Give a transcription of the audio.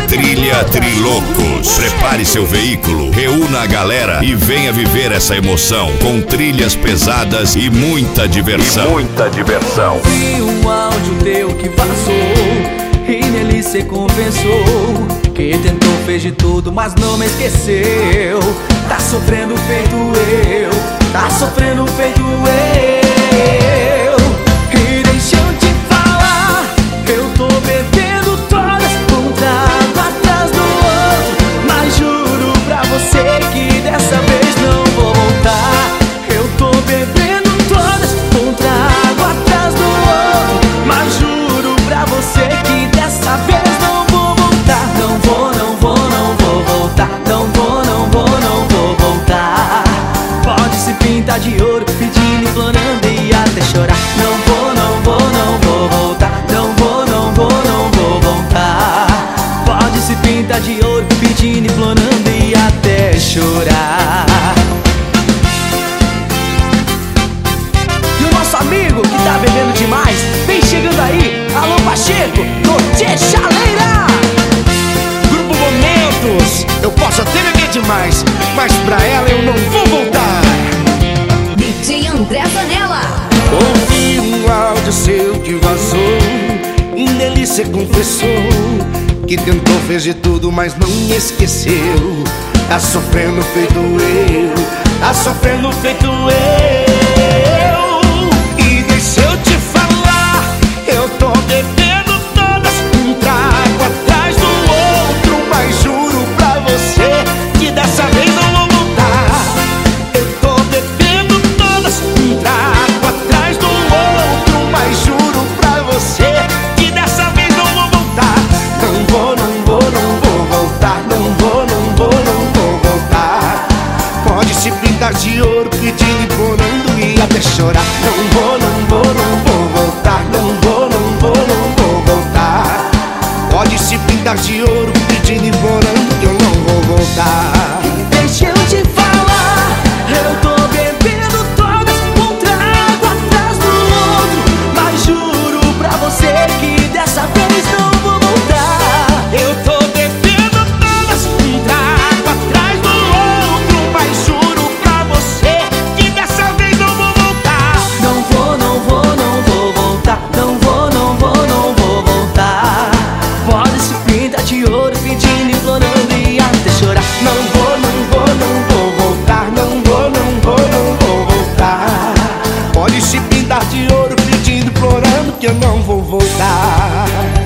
Trilha Trilocos. Prepare seu veículo, reúna a galera e venha viver essa emoção com trilhas pesadas e muita diversão. Vi um áudio teu que vazou e nele cê confessou que tentou, fez de tudo, mas não me esqueceu. Tá sofrendo feito eu, tá sofrendo feito eu. E deixa eu te falar, eu tô bebendo todas, um trago atrás do outro, mas juro pra você que dessa vez não vou voltar. Eu tô bebendo todas, um trago atrás do outro, mas juro pra você que dessa vez não vou voltar. Não vou, não vou, não vou voltar. Não vou, não vou, não vou voltar. Pode se pintar de ouro, pedindo, implorando e até chorar. Não vou, não vou, não vou voltar. Não vou, não vou, não vou voltar. Pode se pintar de ouro, pedindo, implorando e até chorar. E o nosso amigo que tá bebendo demais, vem chegando aí. Alô Pacheco, Norte Chaleira. Grupo Momentos. Eu posso até beber demais, mas pra ela eu não vou voltar. DJ André Zanella. Ouvi um áudio seu que vazou e nele cê confessou que tentou, fez de tudo, mas não me esqueceu. Tá sofrendo feito eu, tá sofrendo feito eu. E deixa eu te falar, eu tô bebendo todas, um trago atrás do outro, mas juro pra você que dessa vez não vou voltar. Eu tô bebendo todas, um trago atrás do outro, mas juro pra você que dessa vez não vou voltar. Não vou, não vou, não vou voltar. Não vou, não vou, não vou voltar. Pode se pintar de ouro, pedindo, implorando e até chorar. Não vou, não vou, não vou voltar. Não vou, não vou, não vou voltar. Pode se pintar de ouro, pedindo, implorando que eu não vou voltar. Deixa eu te falar, eu tô bebendo todas, um trago atrás do outro, mas juro pra você que dessa vez não vou voltar. Eu tô bebendo todas, um trago atrás do outro, mas juro pra você que dessa vez não vou voltar. Não vou, não vou, não vou voltar. Não vou, não vou, não vou voltar. Pode se pintar de ouro, pedindo, implorando e até chorar. Não vou, não vou, não vou voltar. Não vou, não vou, não vou voltar. Pode se pintar de ouro, pedindo, implorando que eu não vou voltar.